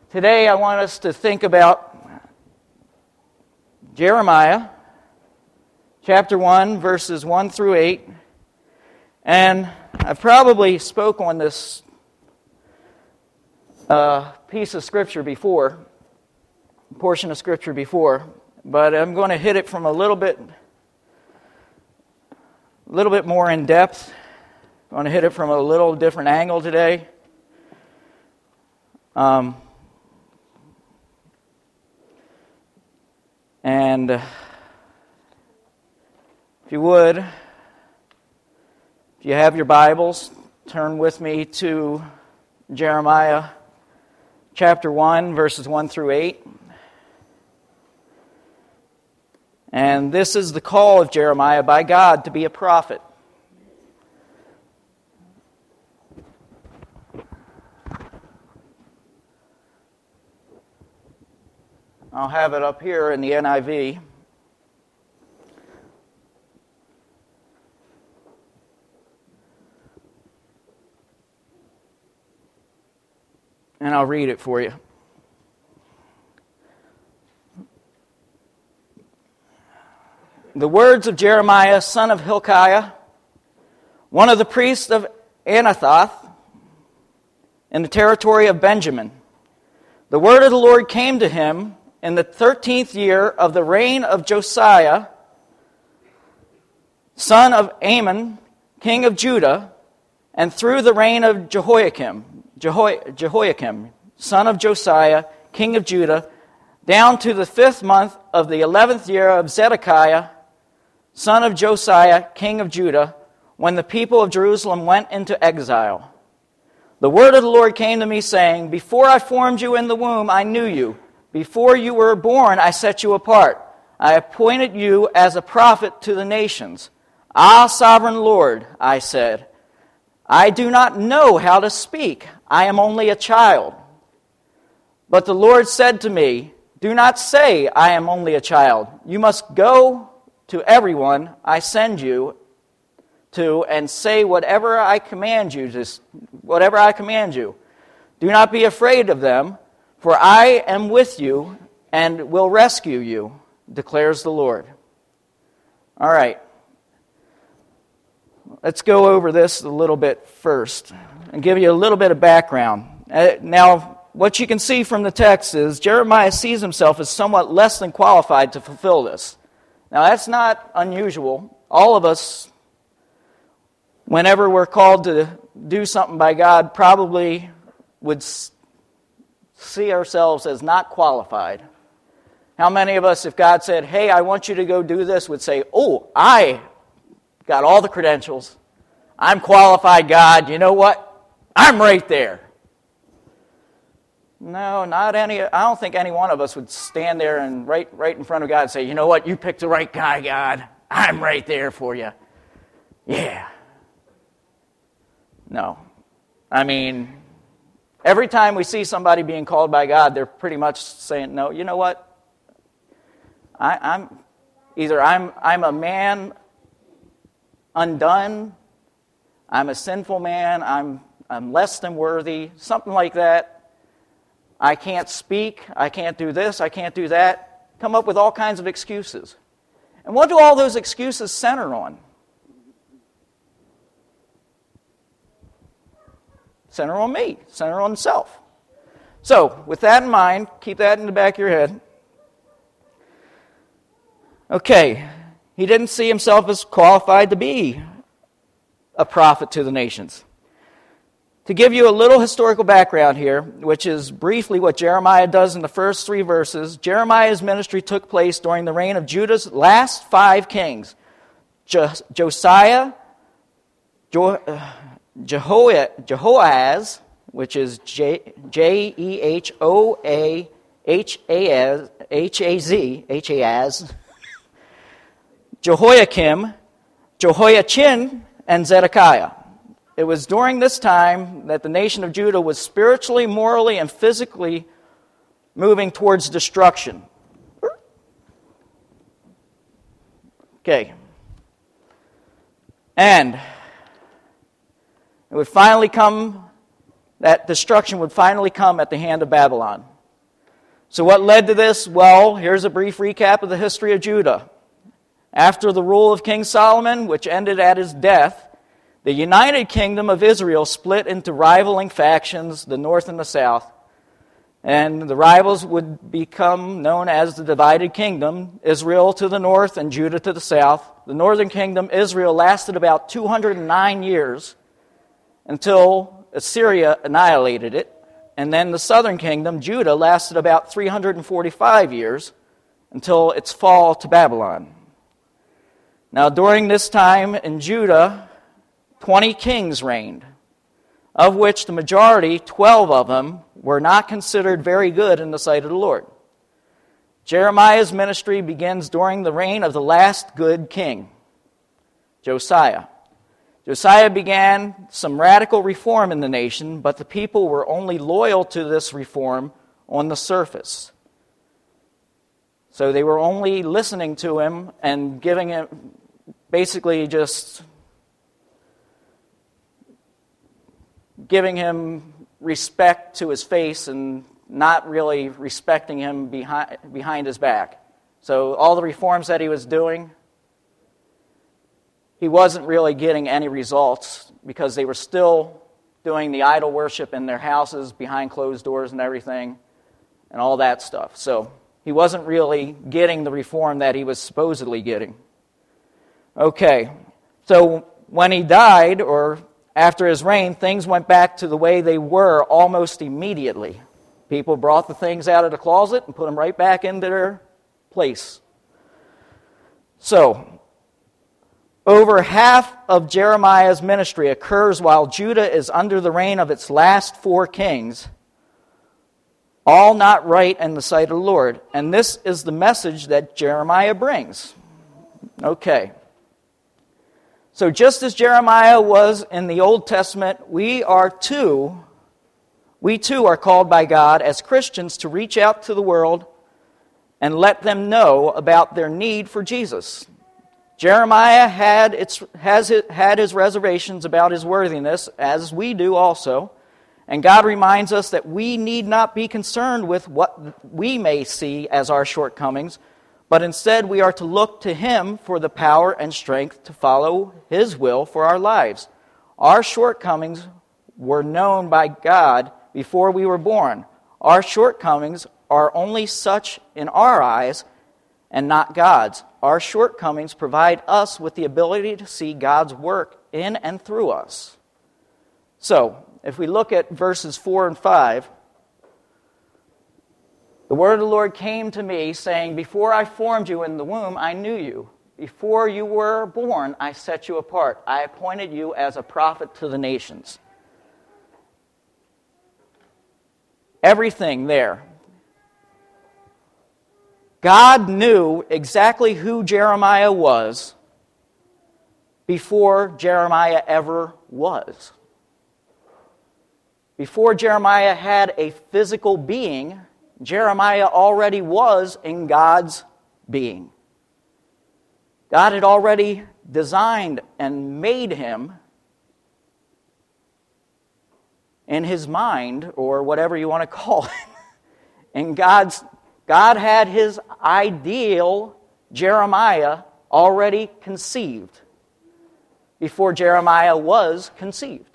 Today I want us to think about Jeremiah chapter 1, verses 1 through 8. And I've probably spoke on this piece of Scripture before, portion of Scripture before, but I'm going to hit it from a little bit more in depth. I'm going to hit it from a little different angle today. And if you would, if you have your Bibles, turn with me to Jeremiah chapter 1, verses 1 through 8. And this is the call of Jeremiah by God to be a prophet. I'll have it up here in the NIV. And I'll read it for you. The words of Jeremiah, son of Hilkiah, one of the priests of Anathoth, in the territory of Benjamin. The word of the Lord came to him in the 13th year of the reign of Josiah, son of Amon, king of Judah, and through the reign of Jehoiakim, son of Josiah, king of Judah, down to the 5th month of the 11th year of Zedekiah, son of Josiah, king of Judah, when the people of Jerusalem went into exile. The word of the Lord came to me, saying, Before I formed you in the womb, I knew you. Before you were born, I set you apart. I appointed you as a prophet to the nations. Ah, sovereign Lord, I said, I do not know how to speak. I am only a child. But the Lord said to me, Do not say, I am only a child. You must go to everyone I send you to and say whatever I command you. Do not be afraid of them, for I am with you and will rescue you, declares the Lord. All right. Let's go over this a little bit first and give you a little bit of background. Now, what you can see from the text is Jeremiah sees himself as somewhat less than qualified to fulfill this. Now, that's not unusual. All of us, whenever we're called to do something by God, probably would see ourselves as not qualified. How many of us, if God said, hey, I want you to go do this, would say, oh, I got all the credentials. I'm qualified, God. You know what? I'm right there. No, not any. I don't think any one of us would stand there and right in front of God and say, you know what? You picked the right guy, God. I'm right there for you. Yeah. No. I mean, every time we see somebody being called by God, they're pretty much saying, no, you know what? I'm a man undone. I'm a sinful man. I'm less than worthy. Something like that. I can't speak. I can't do this. I can't do that. Come up with all kinds of excuses. And what do all those excuses center on? Center on me. Center on self. So, with that in mind, keep that in the back of your head. Okay, he didn't see himself as qualified to be a prophet to the nations. To give you a little historical background here, which is briefly what Jeremiah does in the first 3 verses, Jeremiah's ministry took place during the reign of Judah's last 5 kings, Josiah, Jehoahaz, which is Jehoahaz, Jehoiakim, Jehoiachin, and Zedekiah. It was during this time that the nation of Judah was spiritually, morally, and physically moving towards destruction. Okay. And it would finally come, that destruction would finally come at the hand of Babylon. So what led to this? Well, here's a brief recap of the history of Judah. After the rule of King Solomon, which ended at his death, the united kingdom of Israel split into rivaling factions, the north and the south. And the rivals would become known as the divided kingdom, Israel to the north and Judah to the south. The northern kingdom, Israel, lasted about 209 years until Assyria annihilated it. And then the southern kingdom, Judah, lasted about 345 years until its fall to Babylon. Now, during this time in Judah, 20 kings reigned, of which the majority, 12 of them, were not considered very good in the sight of the Lord. Jeremiah's ministry begins during the reign of the last good king, Josiah. Josiah began some radical reform in the nation, but the people were only loyal to this reform on the surface. So they were only listening to him and giving him, basically just giving him respect to his face and not really respecting him behind his back. So all the reforms that he was doing, he wasn't really getting any results because they were still doing the idol worship in their houses behind closed doors and everything and all that stuff. So he wasn't really getting the reform that he was supposedly getting. Okay, so when he died, or after his reign, things went back to the way they were almost immediately. People brought the things out of the closet and put them right back into their place. So, over half of Jeremiah's ministry occurs while Judah is under the reign of its last 4 kings, all not right in the sight of the Lord. And this is the message that Jeremiah brings. Okay. So just as Jeremiah was in the Old Testament, we too are called by God as Christians to reach out to the world and let them know about their need for Jesus. Jeremiah had his reservations about his worthiness, as we do also, and God reminds us that we need not be concerned with what we may see as our shortcomings, but instead we are to look to Him for the power and strength to follow His will for our lives. Our shortcomings were known by God before we were born. Our shortcomings are only such in our eyes and not God's. Our shortcomings provide us with the ability to see God's work in and through us. So, if we look at verses 4 and 5, the word of the Lord came to me, saying, "Before I formed you in the womb, I knew you. Before you were born, I set you apart. I appointed you as a prophet to the nations." Everything there. God knew exactly who Jeremiah was before Jeremiah ever was. Before Jeremiah had a physical being, Jeremiah already was in God's being. God had already designed and made him in His mind, or whatever you want to call it. And God had His ideal Jeremiah already conceived before Jeremiah was conceived.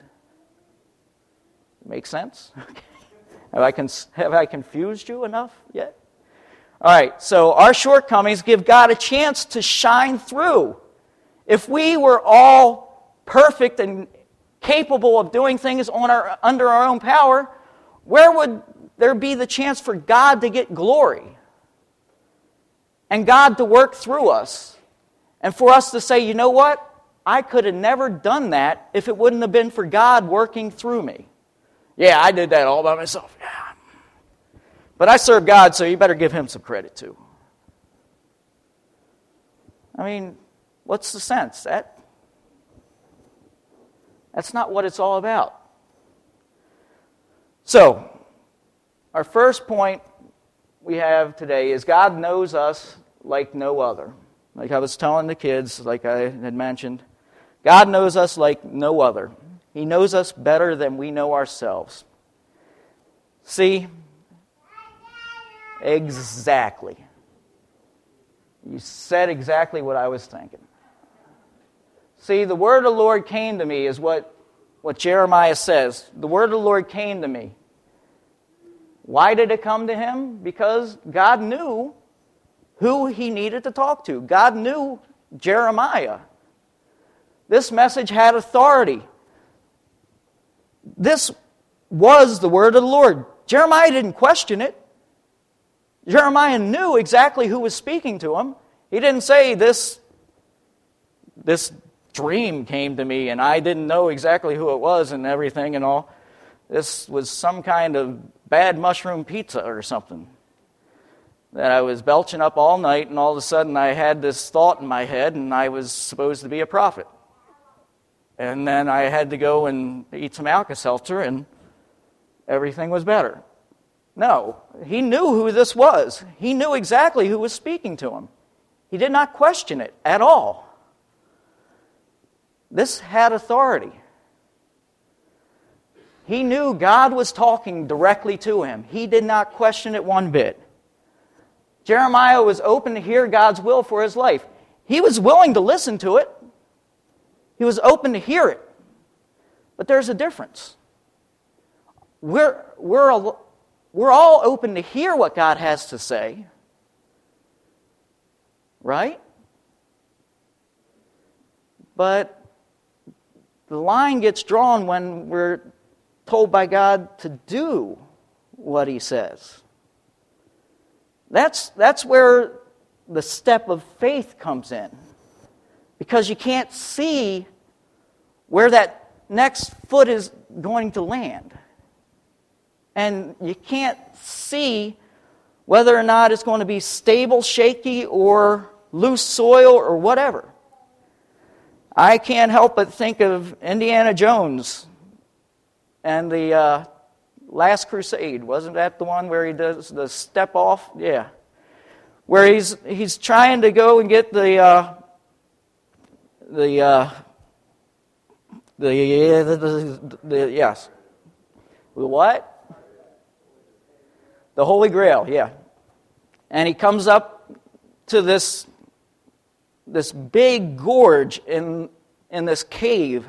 Make sense? Have I confused you enough yet? All right, so our shortcomings give God a chance to shine through. If we were all perfect and capable of doing things under our own power, where would there be the chance for God to get glory and God to work through us and for us to say, you know what? I could have never done that if it wouldn't have been for God working through me. Yeah, I did that all by myself. Yeah. But I serve God, so you better give Him some credit too. I mean, what's the sense? That's not what it's all about. So, our first point we have today is God knows us like no other. Like I was telling the kids, like I had mentioned, God knows us like no other. He knows us better than we know ourselves. See, Exactly. You said exactly what I was thinking. See, the word of the Lord came to me is what Jeremiah says. The word of the Lord came to me. Why did it come to him? Because God knew who he needed to talk to. God knew Jeremiah. This message had authority. This was the word of the Lord. Jeremiah didn't question it. Jeremiah knew exactly who was speaking to him. He didn't say, this dream came to me and I didn't know exactly who it was and everything and all. This was some kind of bad mushroom pizza or something that I was belching up all night, and all of a sudden I had this thought in my head and I was supposed to be a prophet. And then I had to go and eat some Alka-Seltzer and everything was better. No, he knew who this was. He knew exactly who was speaking to him. He did not question it at all. This had authority. He knew God was talking directly to him. He did not question it one bit. Jeremiah was open to hear God's will for his life. He was willing to listen to it. He was open to hear it. But there's a difference. We're all open to hear what God has to say. Right? But the line gets drawn when we're told by God to do what He says. That's where the step of faith comes in. Because you can't see where that next foot is going to land. And you can't see whether or not it's going to be stable, shaky, or loose soil, or whatever. I can't help but think of Indiana Jones and the Last Crusade. Wasn't that the one where he does the step off? Yeah. Where he's trying to go and get the what? The Holy Grail, yeah. And he comes up to this big gorge in this cave.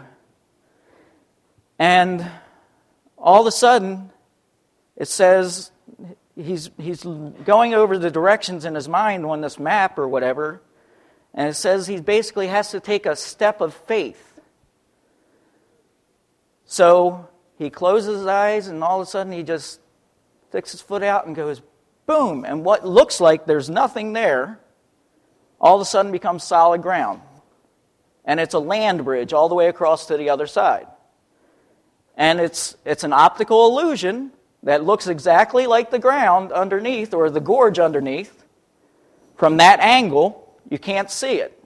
And all of a sudden, it says he's going over the directions in his mind on this map or whatever, and it says he basically has to take a step of faith. So he closes his eyes, and all of a sudden he just sticks his foot out and goes, boom! And what looks like there's nothing there, all of a sudden becomes solid ground. And it's a land bridge all the way across to the other side. And it's an optical illusion that looks exactly like the ground underneath, or the gorge underneath. From that angle, you can't see it.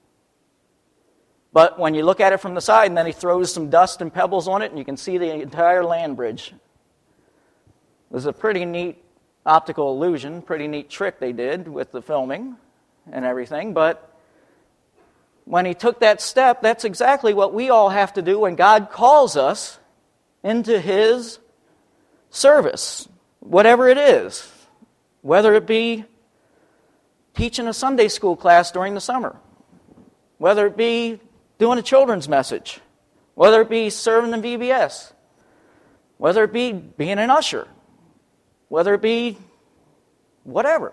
But when you look at it from the side, and then he throws some dust and pebbles on it, and you can see the entire land bridge. It was a pretty neat optical illusion, pretty neat trick they did with the filming and everything. But when he took that step, that's exactly what we all have to do when God calls us into His service, whatever it is, whether it be teaching a Sunday school class during the summer, whether it be doing a children's message, whether it be serving in VBS, whether it be being an usher, whether it be whatever.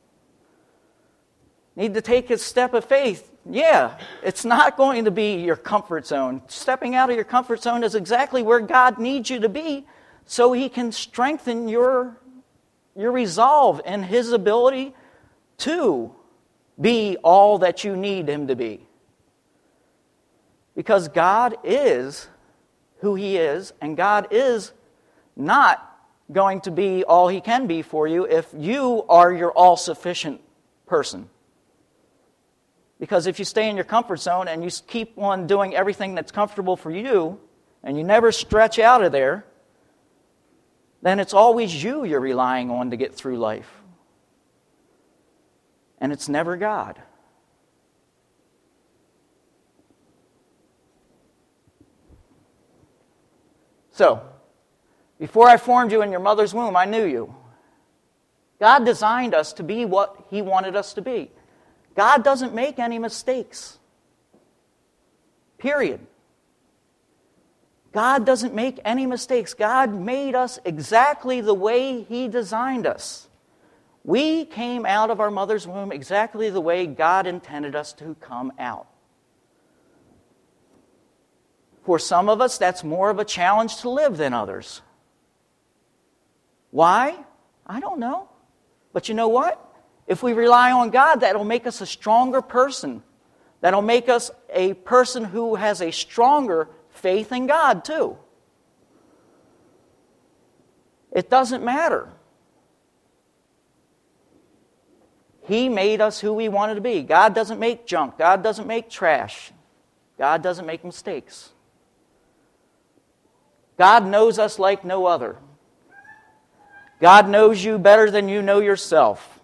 Need to take a step of faith. Yeah, it's not going to be your comfort zone. Stepping out of your comfort zone is exactly where God needs you to be so He can strengthen your resolve and His ability to be all that you need Him to be. Because God is who He is, and God is not going to be all He can be for you if you are your all-sufficient person. Because if you stay in your comfort zone and you keep on doing everything that's comfortable for you, and you never stretch out of there, then it's always you're relying on to get through life. And it's never God. So, before I formed you in your mother's womb, I knew you. God designed us to be what He wanted us to be. God doesn't make any mistakes. Period. God doesn't make any mistakes. God made us exactly the way He designed us. We came out of our mother's womb exactly the way God intended us to come out. For some of us, that's more of a challenge to live than others. Why? I don't know. But you know what? If we rely on God, that'll make us a stronger person. That'll make us a person who has a stronger faith in God, too. It doesn't matter. He made us who we wanted to be. God doesn't make junk. God doesn't make trash. God doesn't make mistakes. God knows us like no other. God knows you better than you know yourself.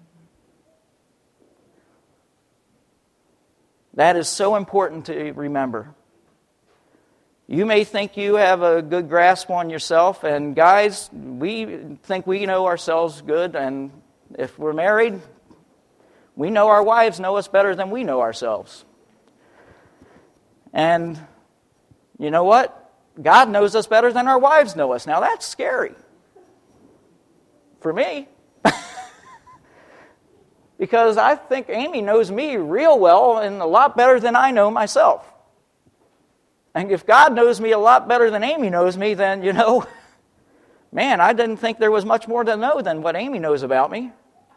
That is so important to remember. You may think you have a good grasp on yourself, and guys, we think we know ourselves good, and if we're married, we know our wives know us better than we know ourselves. And you know what? God knows us better than our wives know us. Now that's scary. For me. Because I think Amy knows me real well and a lot better than I know myself. And if God knows me a lot better than Amy knows me, then, man, I didn't think there was much more to know than what Amy knows about me.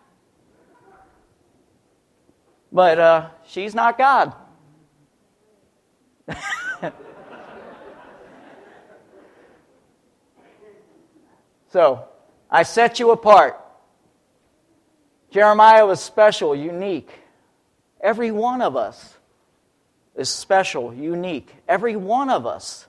But she's not God. So, I set you apart. Jeremiah was special, unique. Every one of us is special, unique. Every one of us.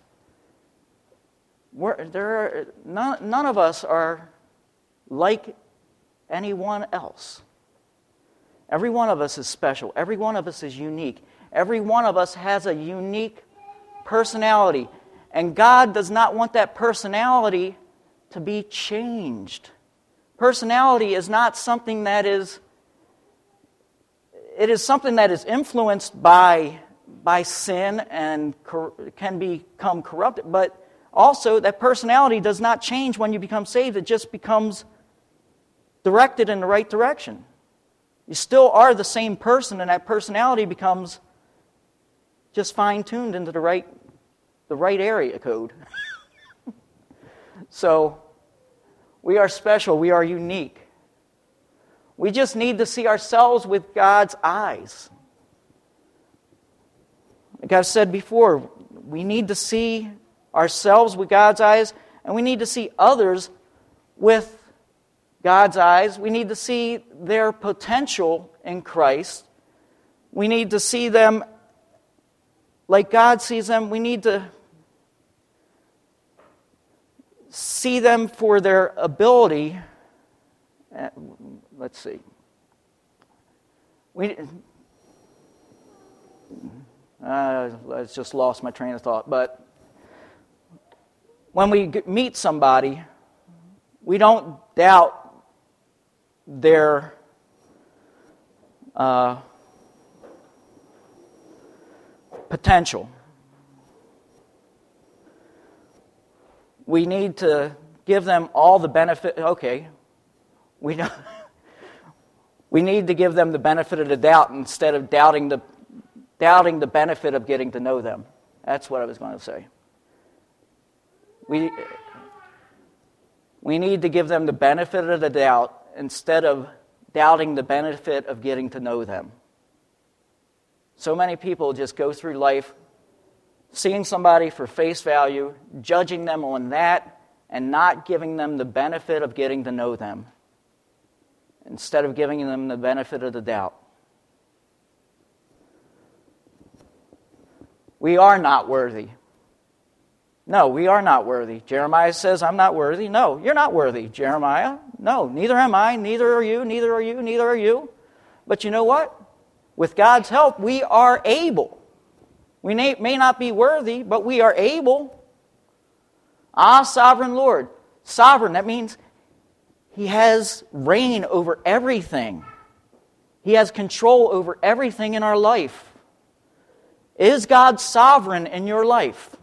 None of us are like anyone else. Every one of us is special. Every one of us is unique. Every one of us has a unique personality. And God does not want that personality to be changed. Personality is not something that is... It is something that is influenced by sin and can become corrupted. But also, that personality does not change when you become saved. It just becomes directed in the right direction. You still are the same person, and that personality becomes just fine-tuned into the right area code. So, we are special. We are unique. We just need to see ourselves with God's eyes. Like I've said before, we need to see ourselves with God's eyes, and we need to see others with God's eyes. We need to see their potential in Christ. We need to see them like God sees them. We need to see them for their ability. Let's see. I just lost my train of thought. But when we meet somebody, we don't doubt their potential. We need to give them all the benefit. Okay, we need to give them the benefit of the doubt instead of doubting the benefit of getting to know them. That's what I was going to say. We need to give them the benefit of the doubt instead of doubting the benefit of getting to know them. So many people just go through life seeing somebody for face value, judging them on that, and not giving them the benefit of getting to know them, instead of giving them the benefit of the doubt. We are not worthy. No, we are not worthy. Jeremiah says, I'm not worthy. No, you're not worthy, Jeremiah. No, neither am I, neither are you, neither are you, neither are you. But you know what? With God's help, we are able. We may not be worthy, but we are able. Ah, sovereign Lord. Sovereign, that means He has reign over everything. He has control over everything in our life. Is God sovereign in your life?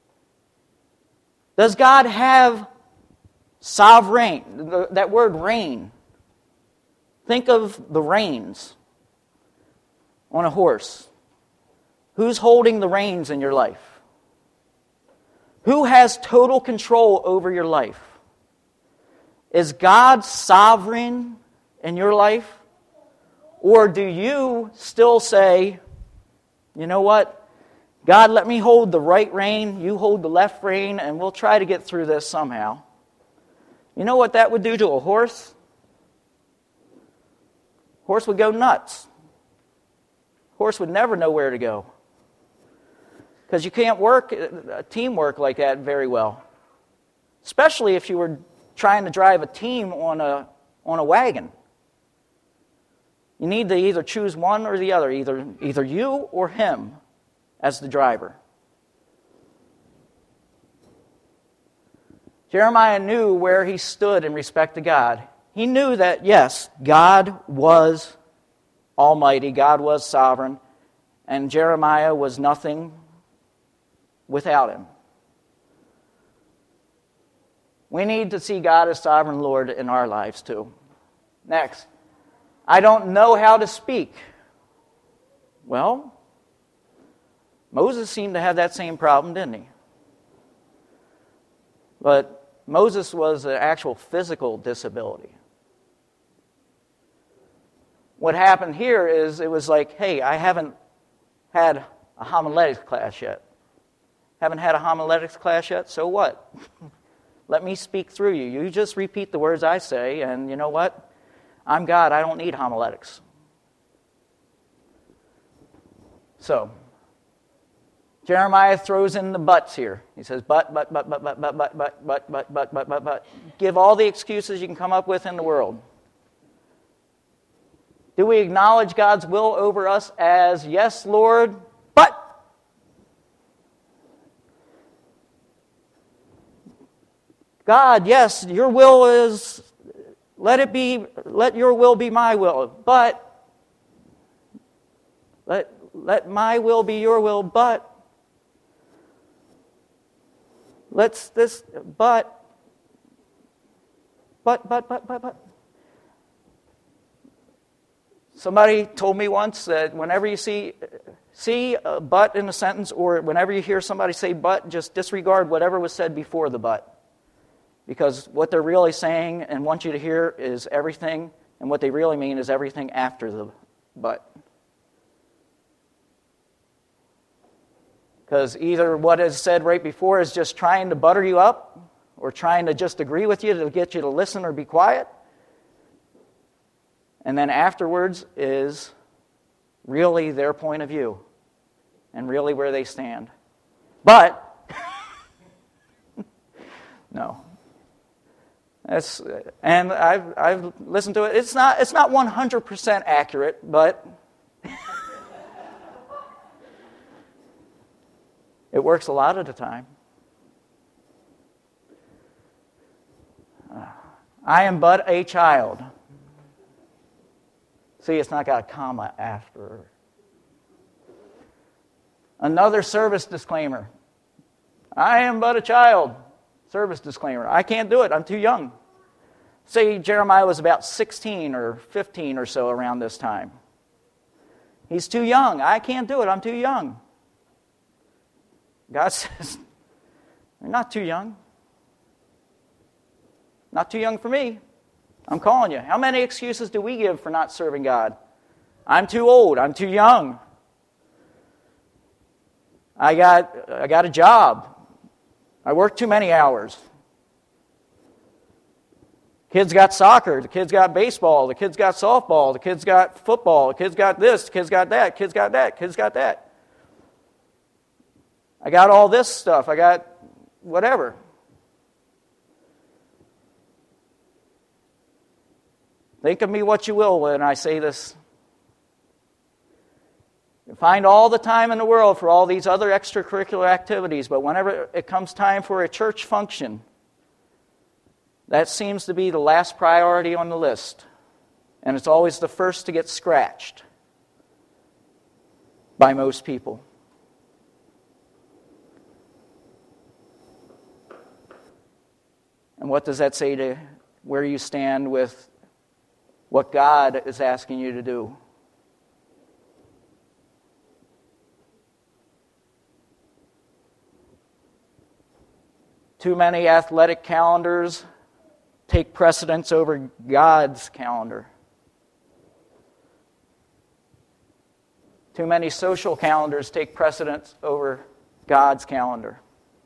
Does God have sovereign? That word reign. Think of the reins on a horse. Who's holding the reins in your life? Who has total control over your life? Is God sovereign in your life? Or do you still say, you know what? God, let me hold the right rein, you hold the left rein, and we'll try to get through this somehow. You know what that would do to a horse? Horse would go nuts. Horse would never know where to go. Because you can't work teamwork like that very well. Especially if you were trying to drive a team on a wagon. You need to either choose one or the other, either you or him as the driver. Jeremiah knew where he stood in respect to God. He knew that, yes, God was almighty, God was sovereign, and Jeremiah was nothing without him. We need to see God as sovereign Lord in our lives too. Next, I don't know how to speak. Well, Moses seemed to have that same problem, didn't he? But Moses was an actual physical disability. What happened here is it was like, hey, I haven't had a homiletics class yet. Haven't had a homiletics class yet? So what? Let me speak through you. You just repeat the words I say, and you know what? I'm God. I don't need homiletics. So, Jeremiah throws in the buts here. He says, but. Give all the excuses you can come up with in the world. Do we acknowledge God's will over us as, yes, Lord, but? God, yes, your will is, let your will be my will, but let my will be your will, but but. Somebody told me once that whenever you see a but in a sentence, or whenever you hear somebody say but, just disregard whatever was said before the but. Because what they're really saying and want you to hear is everything, and what they really mean is everything after the but. Because either what is said right before is just trying to butter you up, or trying to just agree with you to get you to listen or be quiet. And then afterwards is really their point of view and really where they stand. But, no. And I've listened to it. It's not 100% accurate, but it works a lot of the time. I am but a child. See, it's not got a comma after. Another service disclaimer. I am but a child. Service disclaimer. I can't do it. I'm too young. Say Jeremiah was about 16 or 15 or so around this time. He's too young. I can't do it. I'm too young. God says, you're not too young. Not too young for me. I'm calling you. How many excuses do we give for not serving God? I'm too old. I'm too young. I got a job. I work too many hours. Kids got soccer. The kids got baseball. The kids got softball. The kids got football. The kids got this. The kids got that. Kids got that. Kids got that. I got all this stuff. I got whatever. Think of me what you will when I say this. You find all the time in the world for all these other extracurricular activities, but whenever it comes time for a church function, that seems to be the last priority on the list. And it's always the first to get scratched by most people. And what does that say to where you stand with what God is asking you to do? Too many athletic calendars take precedence over God's calendar. Too many social calendars take precedence over God's calendar.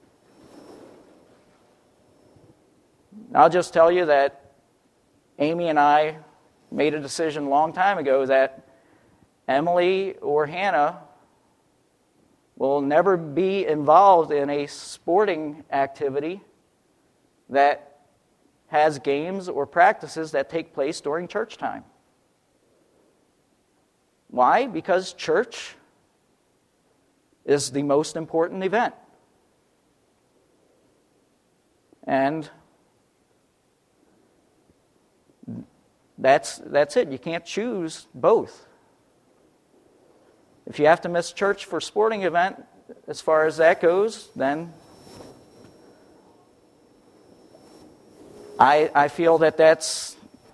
I'll just tell you that Amy and I made a decision a long time ago that Emily or Hannah will never be involved in a sporting activity that has games or practices that take place during church time. Why? Because church is the most important event. And that's it. You can't choose both. If you have to miss church for a sporting event, as far as that goes, then I feel that's,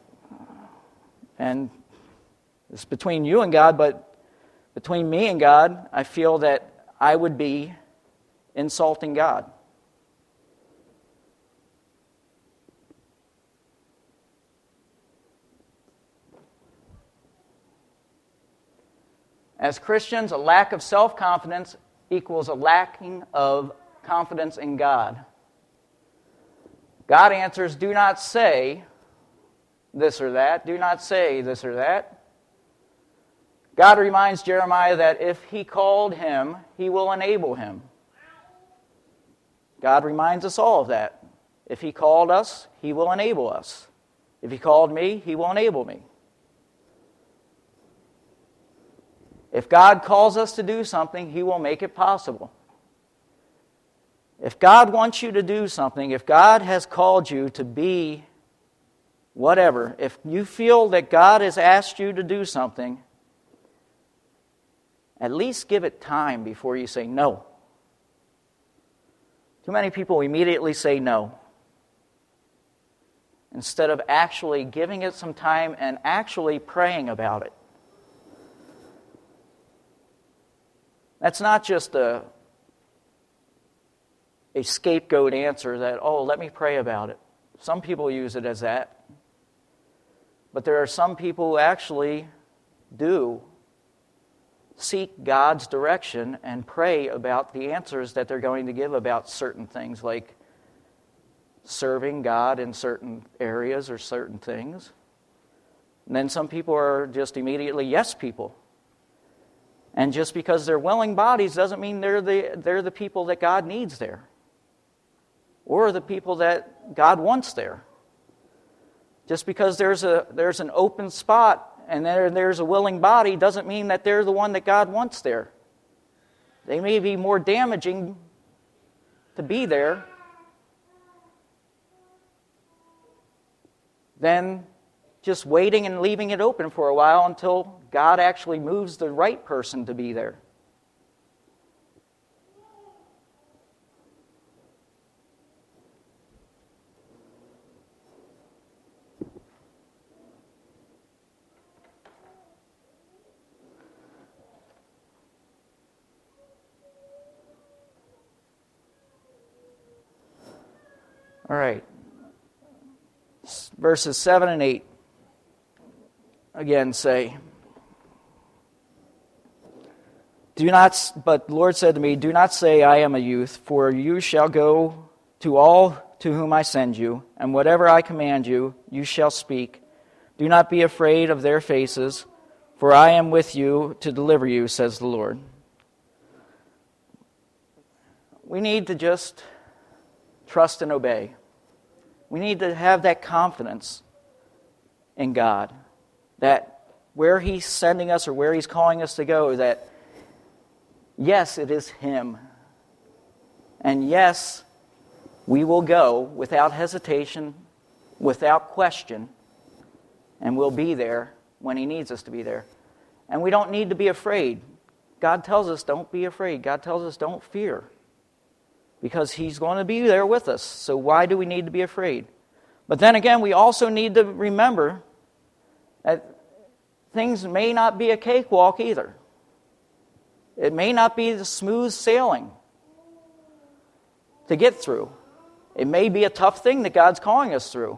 and it's between you and God, but between me and God, I feel that I would be insulting God. As Christians, a lack of self-confidence equals a lacking of confidence in God. God answers, do not say this or that. Do not say this or that. God reminds Jeremiah that if he called him, he will enable him. God reminds us all of that. If he called us, he will enable us. If he called me, he will enable me. If God calls us to do something, he will make it possible. If God wants you to do something, if God has called you to be whatever, if you feel that God has asked you to do something, at least give it time before you say no. Too many people immediately say no, instead of actually giving it some time and actually praying about it. That's not just a scapegoat answer that, oh, let me pray about it. Some people use it as that. But there are some people who actually do seek God's direction and pray about the answers that they're going to give about certain things, like serving God in certain areas or certain things. And then some people are just immediately yes people. And just because they're willing bodies doesn't mean they're the people that God needs there, or the people that God wants there. Just because there's an open spot and there's a willing body doesn't mean that they're the one that God wants there. They may be more damaging to be there than just waiting and leaving it open for a while until God actually moves the right person to be there. All right. Verses 7 and 8. Again say, but the Lord said to me, do not say I am a youth, for you shall go to all to whom I send you, and whatever I command you, you shall speak. Do not be afraid of their faces, for I am with you to deliver you, says the Lord. We need to just trust and obey. We need to have that confidence in God, that where He's sending us or where He's calling us to go, that yes, it is Him. And yes, we will go without hesitation without question, and we'll be there when He needs us to be there. And we don't need to be afraid. God tells us don't be afraid. God tells us don't fear, because He's going to be there with us. So why do we need to be afraid? But then again, we also need to remember that things may not be a cakewalk either. It may not be the smooth sailing to get through. It may be a tough thing that God's calling us through.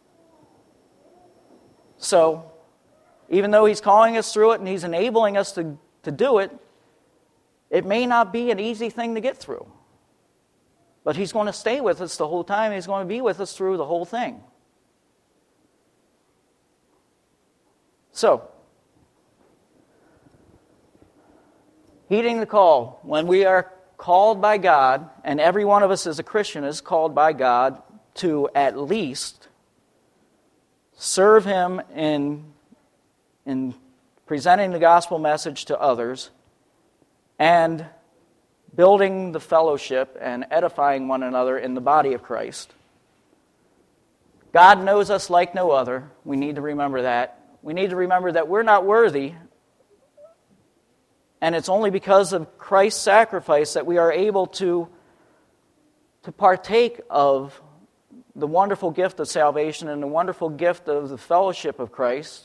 So, even though He's calling us through it and He's enabling us to do it, it may not be an easy thing to get through. But He's going to stay with us the whole time. He's going to be with us through the whole thing. So, heeding the call, when we are called by God, and every one of us as a Christian is called by God to at least serve Him in presenting the gospel message to others and building the fellowship and edifying one another in the body of Christ. God knows us like no other. We need to remember that. We need to remember that we're not worthy, and it's only because of Christ's sacrifice that we are able to partake of the wonderful gift of salvation and the wonderful gift of the fellowship of Christ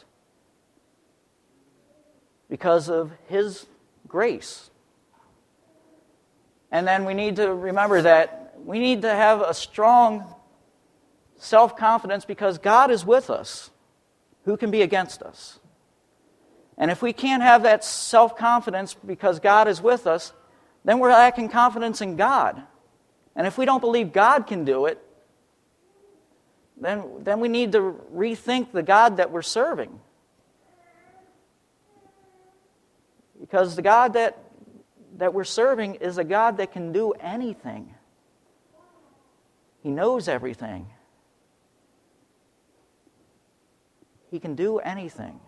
because of His grace. And then we need to remember that we need to have a strong self-confidence because God is with us. Who can be against us? And if we can't have that self-confidence because God is with us, then we're lacking confidence in God. And if we don't believe God can do it, then we need to rethink the God that we're serving. Because the God that we're serving is a God that can do anything. He knows everything. He can do anything.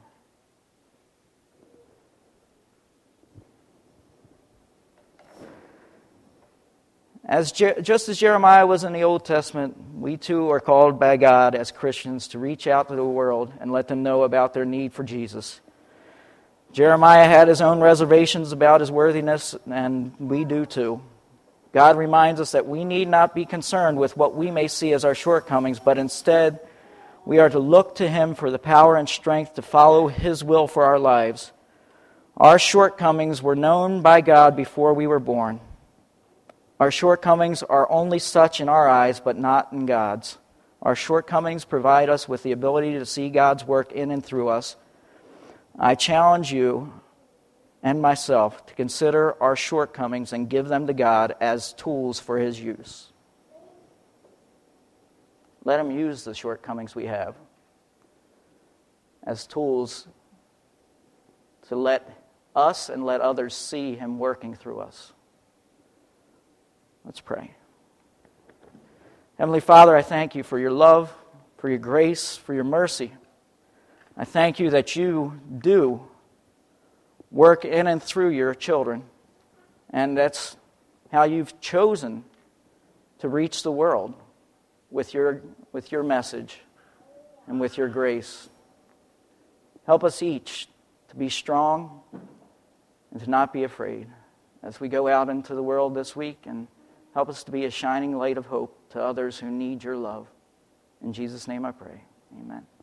Just as Jeremiah was in the Old Testament, we too are called by God as Christians to reach out to the world and let them know about their need for Jesus. Jeremiah had his own reservations about his worthiness, and we do too. God reminds us that we need not be concerned with what we may see as our shortcomings, but instead we are to look to Him for the power and strength to follow His will for our lives. Our shortcomings were known by God before we were born. Our shortcomings are only such in our eyes, but not in God's. Our shortcomings provide us with the ability to see God's work in and through us. I challenge you and myself to consider our shortcomings and give them to God as tools for His use. Let Him use the shortcomings we have as tools to let us and let others see Him working through us. Let's pray. Heavenly Father, I thank You for Your love, for Your grace, for Your mercy. I thank You that You do work in and through Your children, and that's how You've chosen to reach the world with your message and with Your grace. Help us each to be strong and to not be afraid as we go out into the world this week, and help us to be a shining light of hope to others who need Your love. In Jesus' name I pray. Amen.